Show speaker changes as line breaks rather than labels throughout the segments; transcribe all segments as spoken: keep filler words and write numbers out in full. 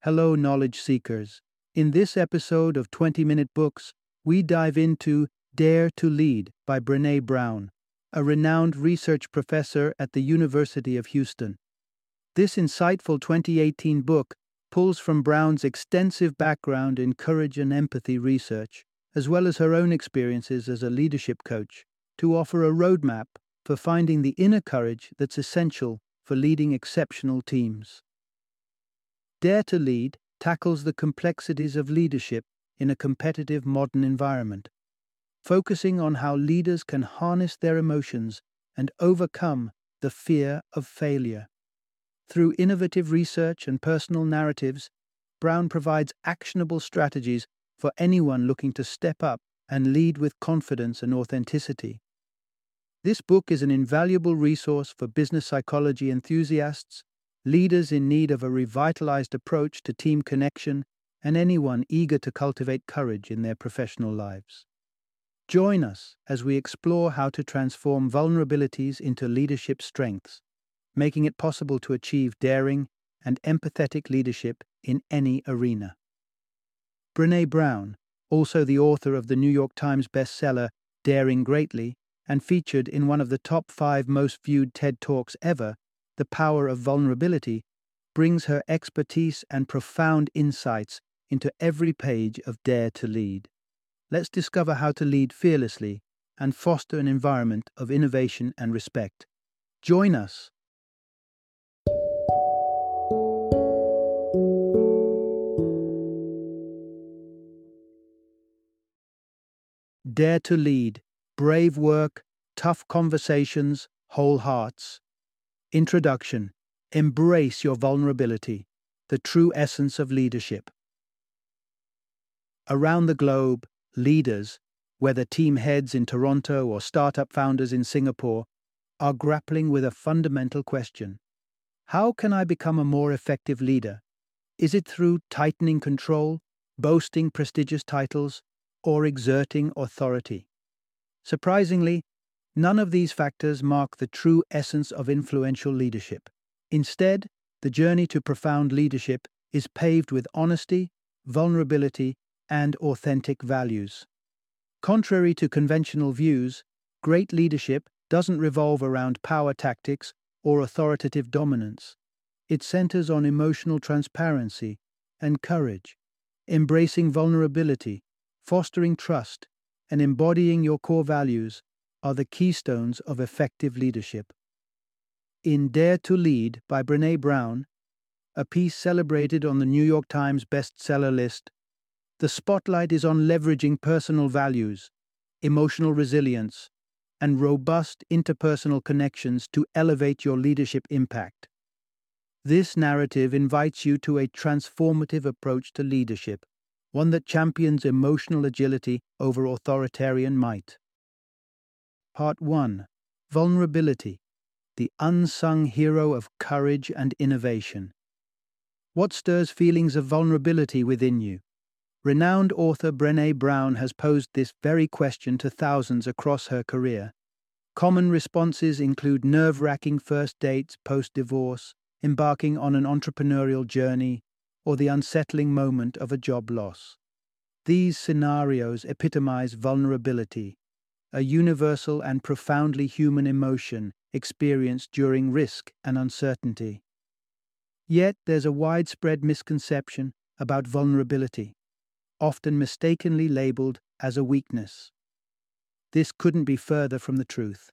Hello, knowledge seekers. In this episode of twenty minute Books, we dive into Dare to Lead by Brené Brown, a renowned research professor at the University of Houston. This insightful twenty eighteen book pulls from Brown's extensive background in courage and empathy research, as well as her own experiences as a leadership coach, to offer a roadmap for finding the inner courage that's essential for leading exceptional teams. Dare to Lead tackles the complexities of leadership in a competitive modern environment, focusing on how leaders can harness their emotions and overcome the fear of failure. Through innovative research and personal narratives, Brown provides actionable strategies for anyone looking to step up and lead with confidence and authenticity. This book is an invaluable resource for business psychology enthusiasts, leaders in need of a revitalized approach to team connection, and anyone eager to cultivate courage in their professional lives. Join us as we explore how to transform vulnerabilities into leadership strengths, making it possible to achieve daring and empathetic leadership in any arena. Brené Brown, also the author of the New York Times bestseller Daring Greatly, and featured in one of the top five most viewed TED Talks ever, The Power of Vulnerability, brings her expertise and profound insights into every page of Dare to Lead. Let's discover how to lead fearlessly and foster an environment of innovation and respect. Join us. Dare to Lead. Brave work, tough conversations, whole hearts. Introduction. Embrace your vulnerability, the true essence of leadership. Around the globe, leaders, whether team heads in Toronto or startup founders in Singapore, are grappling with a fundamental question. How can I become a more effective leader? Is it through tightening control, boasting prestigious titles, or exerting authority? Surprisingly, none of these factors mark the true essence of influential leadership. Instead, the journey to profound leadership is paved with honesty, vulnerability, and authentic values. Contrary to conventional views, great leadership doesn't revolve around power tactics or authoritative dominance. It centers on emotional transparency and courage, embracing vulnerability, fostering trust, and embodying your core values are the keystones of effective leadership. In Dare to Lead by Brené Brown, a piece celebrated on the New York Times bestseller list, the spotlight is on leveraging personal values, emotional resilience, and robust interpersonal connections to elevate your leadership impact. This narrative invites you to a transformative approach to leadership, one that champions emotional agility over authoritarian might. Part one. Vulnerability, the unsung hero of courage and innovation. What stirs feelings of vulnerability within you? Renowned author Brené Brown has posed this very question to thousands across her career. Common responses include nerve-wracking first dates post-divorce, embarking on an entrepreneurial journey, or the unsettling moment of a job loss. These scenarios epitomize vulnerability, a universal and profoundly human emotion experienced during risk and uncertainty. Yet there's a widespread misconception about vulnerability, often mistakenly labeled as a weakness. This couldn't be further from the truth.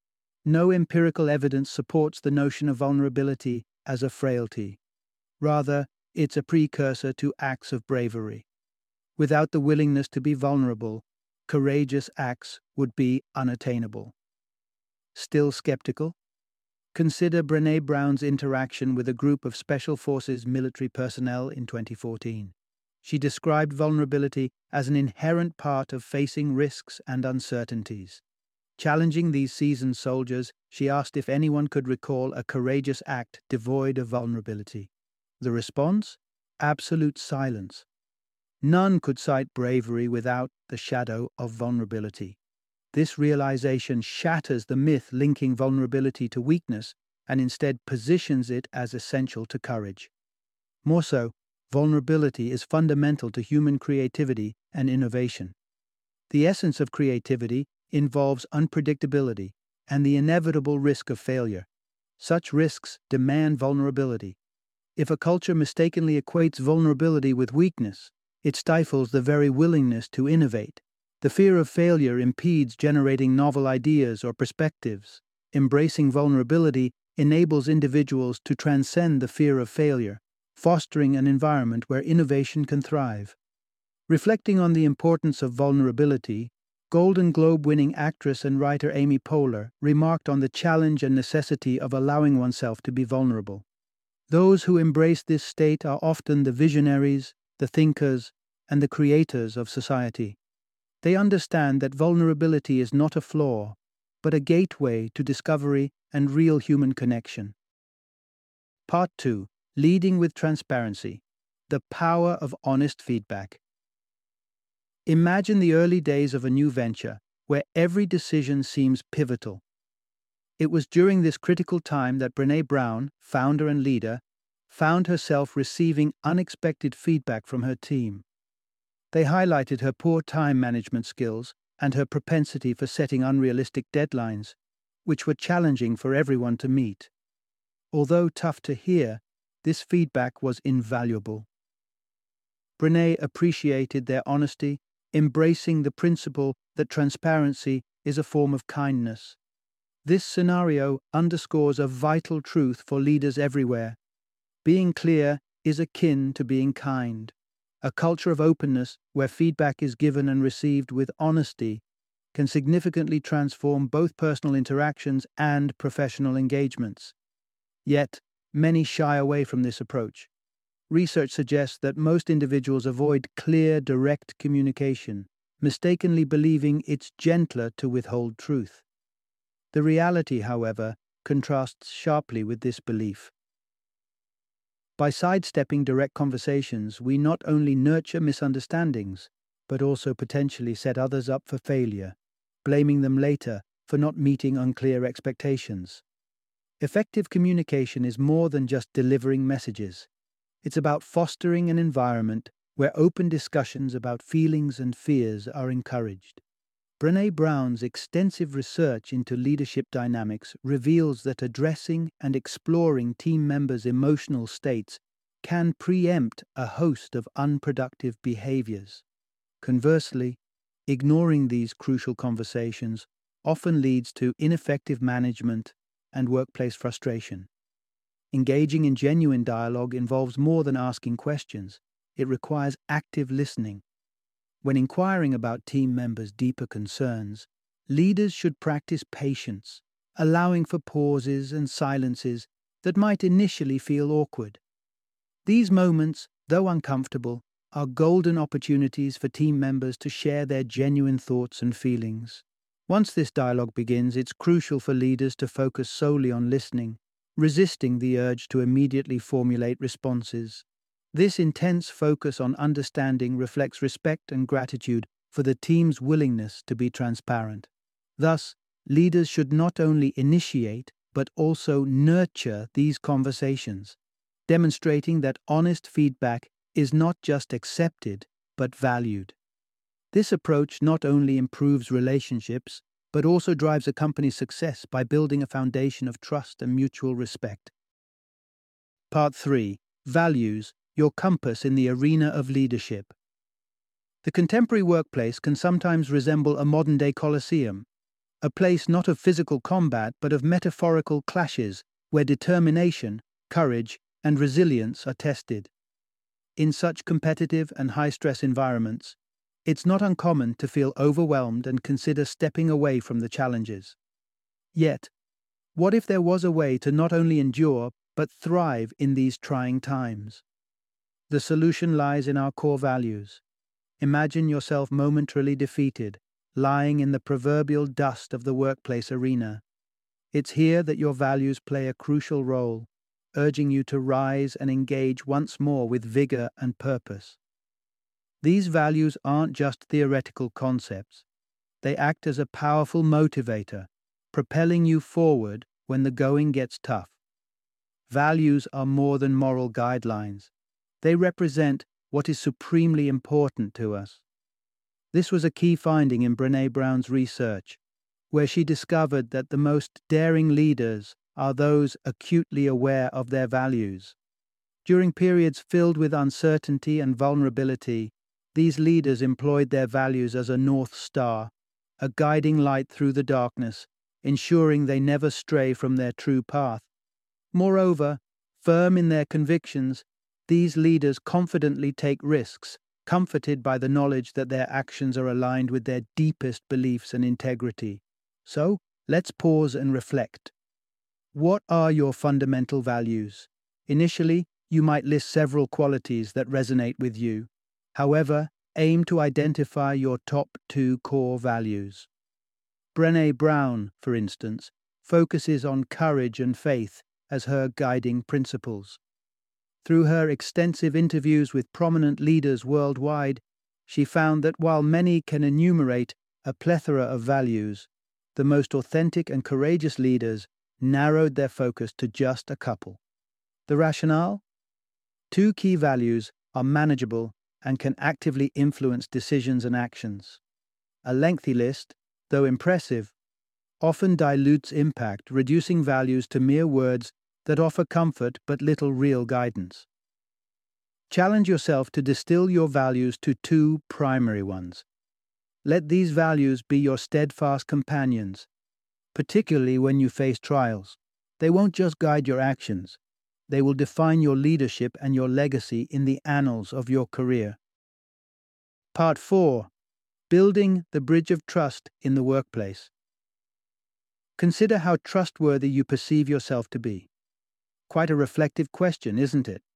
No empirical evidence supports the notion of vulnerability as a frailty. Rather, it's a precursor to acts of bravery. Without the willingness to be vulnerable, courageous acts would be unattainable. Still skeptical? Consider Brené Brown's interaction with a group of Special Forces military personnel in twenty fourteen. She described vulnerability as an inherent part of facing risks and uncertainties. Challenging these seasoned soldiers, she asked if anyone could recall a courageous act devoid of vulnerability. The response? Absolute silence. None could cite bravery without the shadow of vulnerability. This realization shatters the myth linking vulnerability to weakness and instead positions it as essential to courage. More so, vulnerability is fundamental to human creativity and innovation. The essence of creativity involves unpredictability and the inevitable risk of failure. Such risks demand vulnerability. If a culture mistakenly equates vulnerability with weakness, it stifles the very willingness to innovate. The fear of failure impedes generating novel ideas or perspectives. Embracing vulnerability enables individuals to transcend the fear of failure, fostering an environment where innovation can thrive. Reflecting on the importance of vulnerability, Golden Globe-winning actress and writer Amy Poehler remarked on the challenge and necessity of allowing oneself to be vulnerable. Those who embrace this state are often the visionaries, the thinkers, and the creators of society. They understand that vulnerability is not a flaw, but a gateway to discovery and real human connection. Part two. Leading with Transparency. The Power of Honest Feedback. Imagine the early days of a new venture, where every decision seems pivotal. It was during this critical time that Brené Brown, founder and leader, found herself receiving unexpected feedback from her team. They highlighted her poor time management skills and her propensity for setting unrealistic deadlines, which were challenging for everyone to meet. Although tough to hear, this feedback was invaluable. Brené appreciated their honesty, embracing the principle that transparency is a form of kindness. This scenario underscores a vital truth for leaders everywhere. Being clear is akin to being kind. A culture of openness, where feedback is given and received with honesty, can significantly transform both personal interactions and professional engagements. Yet, many shy away from this approach. Research suggests that most individuals avoid clear, direct communication, mistakenly believing it's gentler to withhold truth. The reality, however, contrasts sharply with this belief. By sidestepping direct conversations, we not only nurture misunderstandings, but also potentially set others up for failure, blaming them later for not meeting unclear expectations. Effective communication is more than just delivering messages. It's about fostering an environment where open discussions about feelings and fears are encouraged. Brené Brown's extensive research into leadership dynamics reveals that addressing and exploring team members' emotional states can preempt a host of unproductive behaviors. Conversely, ignoring these crucial conversations often leads to ineffective management and workplace frustration. Engaging in genuine dialogue involves more than asking questions. It requires active listening. When inquiring about team members' deeper concerns, leaders should practice patience, allowing for pauses and silences that might initially feel awkward. These moments, though uncomfortable, are golden opportunities for team members to share their genuine thoughts and feelings. Once this dialogue begins, it's crucial for leaders to focus solely on listening, resisting the urge to immediately formulate responses. This intense focus on understanding reflects respect and gratitude for the team's willingness to be transparent. Thus, leaders should not only initiate but also nurture these conversations, demonstrating that honest feedback is not just accepted but valued. This approach not only improves relationships but also drives a company's success by building a foundation of trust and mutual respect. Part three. Values, your compass in the arena of leadership. The contemporary workplace can sometimes resemble a modern-day Colosseum, a place not of physical combat but of metaphorical clashes where determination, courage, and resilience are tested. In such competitive and high-stress environments, it's not uncommon to feel overwhelmed and consider stepping away from the challenges. Yet, what if there was a way to not only endure but thrive in these trying times? The solution lies in our core values. Imagine yourself momentarily defeated, lying in the proverbial dust of the workplace arena. It's here that your values play a crucial role, urging you to rise and engage once more with vigor and purpose. These values aren't just theoretical concepts. They act as a powerful motivator, propelling you forward when the going gets tough. Values are more than moral guidelines. They represent what is supremely important to us. This was a key finding in Brené Brown's research, where she discovered that the most daring leaders are those acutely aware of their values. During periods filled with uncertainty and vulnerability, these leaders employed their values as a North Star, a guiding light through the darkness, ensuring they never stray from their true path. Moreover, firm in their convictions, these leaders confidently take risks, comforted by the knowledge that their actions are aligned with their deepest beliefs and integrity. So, let's pause and reflect. What are your fundamental values? Initially, you might list several qualities that resonate with you. However, aim to identify your top two core values. Brené Brown, for instance, focuses on courage and faith as her guiding principles. Through her extensive interviews with prominent leaders worldwide, she found that while many can enumerate a plethora of values, the most authentic and courageous leaders narrowed their focus to just a couple. The rationale? Two key values are manageable and can actively influence decisions and actions. A lengthy list, though impressive, often dilutes impact, reducing values to mere words that offer comfort but little real guidance. Challenge yourself to distill your values to two primary ones. Let these values be your steadfast companions, particularly when you face trials. They won't just guide your actions, they will define your leadership and your legacy in the annals of your career. Part four. Building the bridge of trust in the workplace. Consider how trustworthy you perceive yourself to be. Quite a reflective question, isn't it?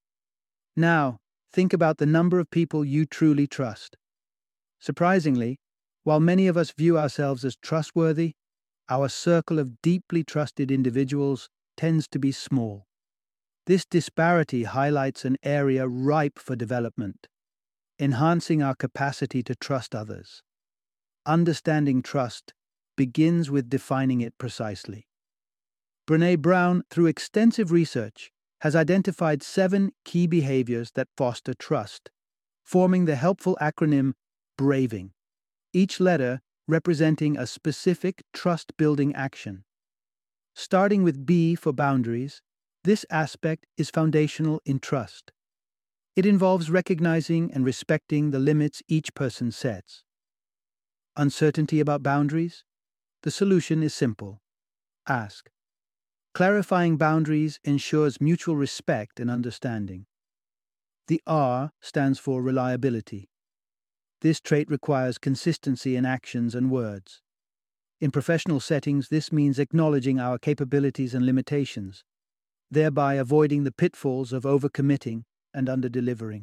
Now, think about the number of people you truly trust. Surprisingly, while many of us view ourselves as trustworthy, our circle of deeply trusted individuals tends to be small. This disparity highlights an area ripe for development, enhancing our capacity to trust others. Understanding trust begins with defining it precisely. Brené Brown, through extensive research, has identified seven key behaviors that foster trust, forming the helpful acronym BRAVING, each letter representing a specific trust-building action. Starting with B for boundaries, this aspect is foundational in trust. It involves recognizing and respecting the limits each person sets. Uncertainty about boundaries? The solution is simple. Ask. Clarifying boundaries ensures mutual respect and understanding. The R stands for reliability. This trait requires consistency in actions and words. In professional settings, this means acknowledging our capabilities and limitations, thereby avoiding the pitfalls of overcommitting and underdelivering.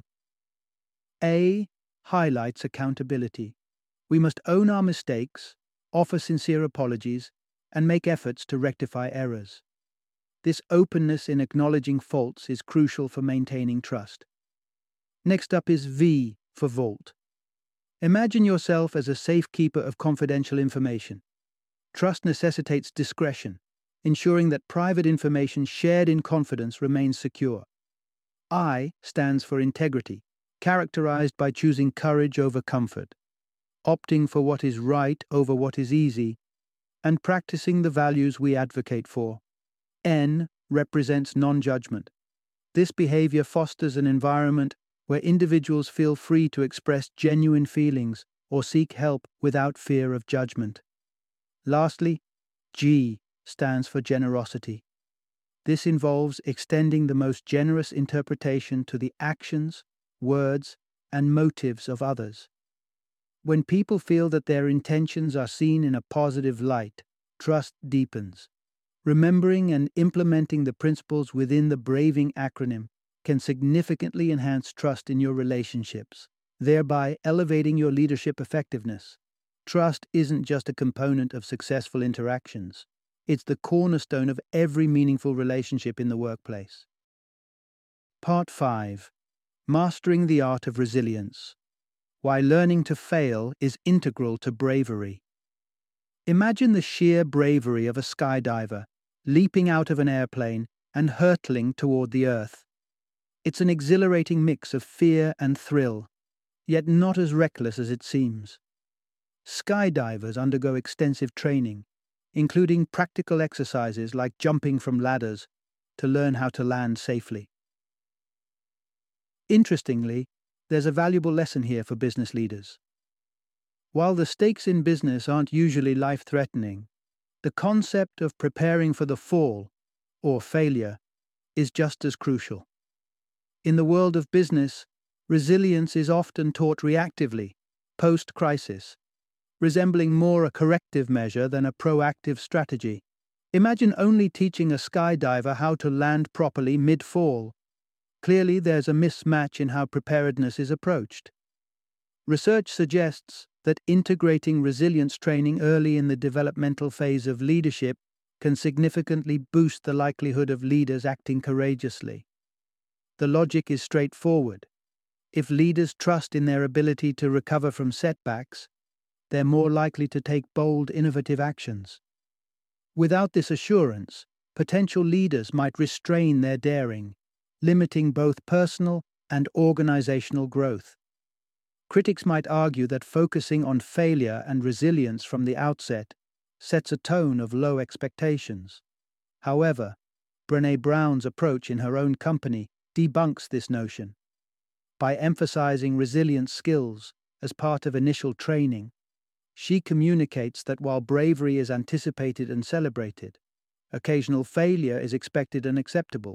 A highlights accountability. We must own our mistakes, offer sincere apologies, and make efforts to rectify errors. This openness in acknowledging faults is crucial for maintaining trust. Next up is V for Vault. Imagine yourself as a safekeeper of confidential information. Trust necessitates discretion, ensuring that private information shared in confidence remains secure. I stands for integrity, characterized by choosing courage over comfort, opting for what is right over what is easy, and practicing the values we advocate for. N represents non-judgment. This behavior fosters an environment where individuals feel free to express genuine feelings or seek help without fear of judgment. Lastly, G stands for generosity. This involves extending the most generous interpretation to the actions, words, and motives of others. When people feel that their intentions are seen in a positive light, trust deepens. Remembering and implementing the principles within the BRAVING acronym can significantly enhance trust in your relationships, thereby elevating your leadership effectiveness. Trust isn't just a component of successful interactions. It's the cornerstone of every meaningful relationship in the workplace. Part five. Mastering the Art of Resilience. Why learning to fail is integral to bravery. Imagine the sheer bravery of a skydiver, leaping out of an airplane and hurtling toward the earth. It's an exhilarating mix of fear and thrill, yet not as reckless as it seems. Skydivers undergo extensive training, including practical exercises like jumping from ladders to learn how to land safely. Interestingly, there's a valuable lesson here for business leaders. While the stakes in business aren't usually life-threatening, the concept of preparing for the fall, or failure, is just as crucial. In the world of business, resilience is often taught reactively, post-crisis, resembling more a corrective measure than a proactive strategy. Imagine only teaching a skydiver how to land properly mid-fall. Clearly, there's a mismatch in how preparedness is approached. Research suggests that integrating resilience training early in the developmental phase of leadership can significantly boost the likelihood of leaders acting courageously. The logic is straightforward. If leaders trust in their ability to recover from setbacks, they're more likely to take bold, innovative actions. Without this assurance, potential leaders might restrain their daring, limiting both personal and organizational growth. Critics might argue that focusing on failure and resilience from the outset sets a tone of low expectations. However, Brené Brown's approach in her own company debunks this notion. By emphasizing resilience skills as part of initial training, she communicates that while bravery is anticipated and celebrated, occasional failure is expected and acceptable.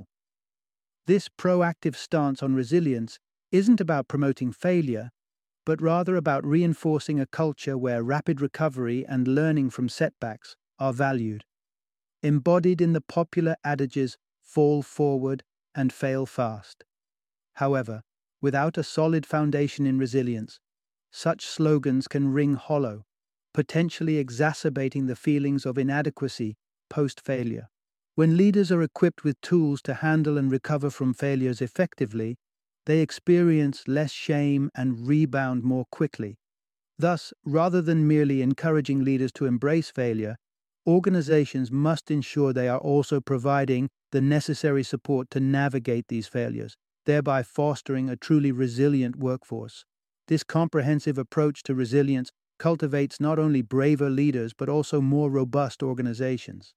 This proactive stance on resilience isn't about promoting failure, but rather about reinforcing a culture where rapid recovery and learning from setbacks are valued. Embodied in the popular adages "fall forward" and "fail fast." However, without a solid foundation in resilience, such slogans can ring hollow, potentially exacerbating the feelings of inadequacy post-failure. When leaders are equipped with tools to handle and recover from failures effectively, they experience less shame and rebound more quickly. Thus, rather than merely encouraging leaders to embrace failure, organizations must ensure they are also providing the necessary support to navigate these failures, thereby fostering a truly resilient workforce. This comprehensive approach to resilience cultivates not only braver leaders but also more robust organizations.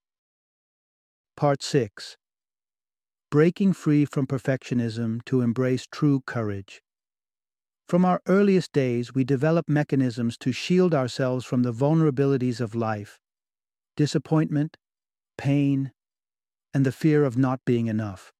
Part six. Breaking free from perfectionism to embrace true courage. From our earliest days, we develop mechanisms to shield ourselves from the vulnerabilities of life, disappointment, pain, and the fear of not being enough.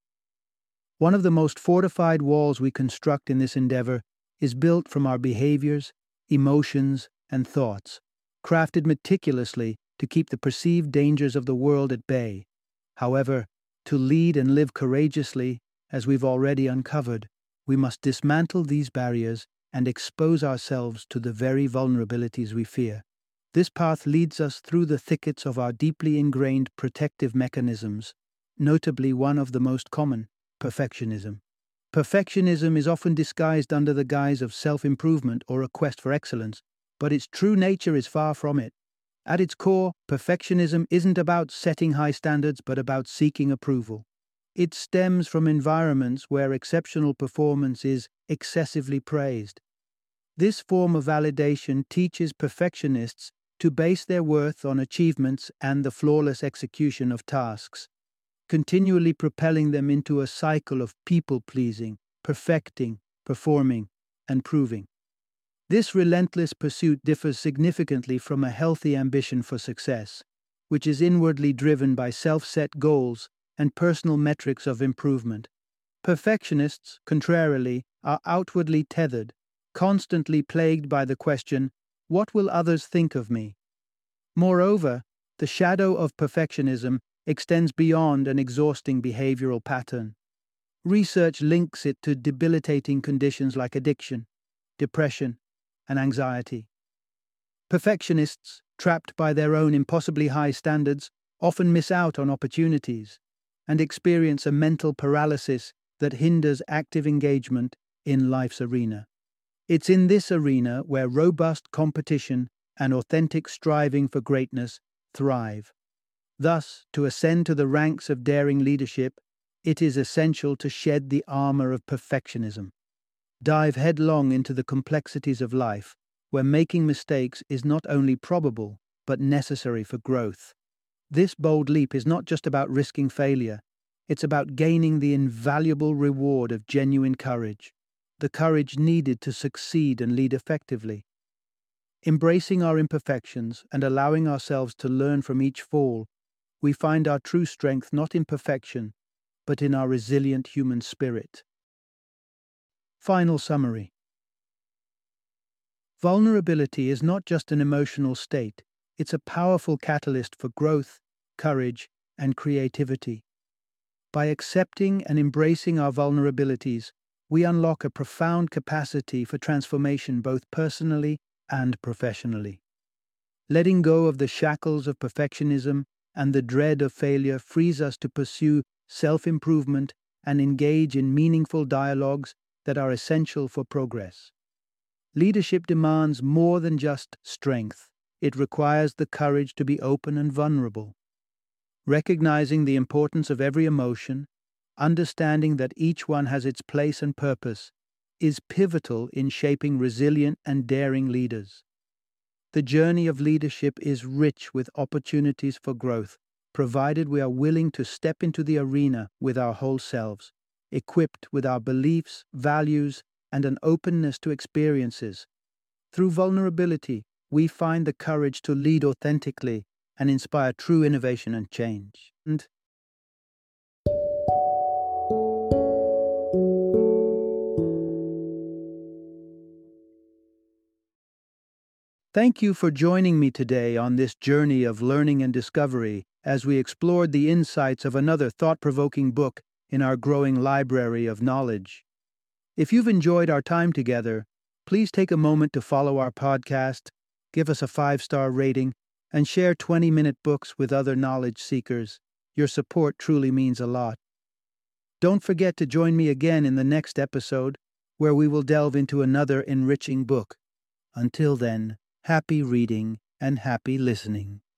One of the most fortified walls we construct in this endeavor is built from our behaviors, emotions, and thoughts, crafted meticulously to keep the perceived dangers of the world at bay. However, to lead and live courageously, as we've already uncovered, we must dismantle these barriers and expose ourselves to the very vulnerabilities we fear. This path leads us through the thickets of our deeply ingrained protective mechanisms, notably one of the most common, perfectionism. Perfectionism is often disguised under the guise of self-improvement or a quest for excellence, but its true nature is far from it. At its core, perfectionism isn't about setting high standards but about seeking approval. It stems from environments where exceptional performance is excessively praised. This form of validation teaches perfectionists to base their worth on achievements and the flawless execution of tasks, continually propelling them into a cycle of people-pleasing, perfecting, performing, and proving. This relentless pursuit differs significantly from a healthy ambition for success, which is inwardly driven by self-set goals and personal metrics of improvement. Perfectionists, contrarily, are outwardly tethered, constantly plagued by the question, "What will others think of me?" Moreover, the shadow of perfectionism extends beyond an exhausting behavioral pattern. Research links it to debilitating conditions like addiction, depression, and anxiety. Perfectionists, trapped by their own impossibly high standards, often miss out on opportunities and experience a mental paralysis that hinders active engagement in life's arena. It's in this arena where robust competition and authentic striving for greatness thrive. Thus, to ascend to the ranks of daring leadership, it is essential to shed the armor of perfectionism. Dive headlong into the complexities of life, where making mistakes is not only probable, but necessary for growth. This bold leap is not just about risking failure, it's about gaining the invaluable reward of genuine courage, the courage needed to succeed and lead effectively. Embracing our imperfections and allowing ourselves to learn from each fall, we find our true strength not in perfection, but in our resilient human spirit. Final summary. Vulnerability is not just an emotional state, it's a powerful catalyst for growth, courage, and creativity. By accepting and embracing our vulnerabilities, we unlock a profound capacity for transformation both personally and professionally. Letting go of the shackles of perfectionism and the dread of failure frees us to pursue self-improvement and engage in meaningful dialogues that are essential for progress. Leadership demands more than just strength. It requires the courage to be open and vulnerable. Recognizing the importance of every emotion, understanding that each one has its place and purpose, is pivotal in shaping resilient and daring leaders. The journey of leadership is rich with opportunities for growth, provided we are willing to step into the arena with our whole selves, equipped with our beliefs, values, and an openness to experiences. Through vulnerability, we find the courage to lead authentically and inspire true innovation and change. And thank you for joining me today on this journey of learning and discovery as we explored the insights of another thought-provoking book in our growing library of knowledge. If you've enjoyed our time together, please take a moment to follow our podcast, give us a five-star rating, and share twenty-minute books with other knowledge seekers. Your support truly means a lot. Don't forget to join me again in the next episode, where we will delve into another enriching book. Until then, happy reading and happy listening.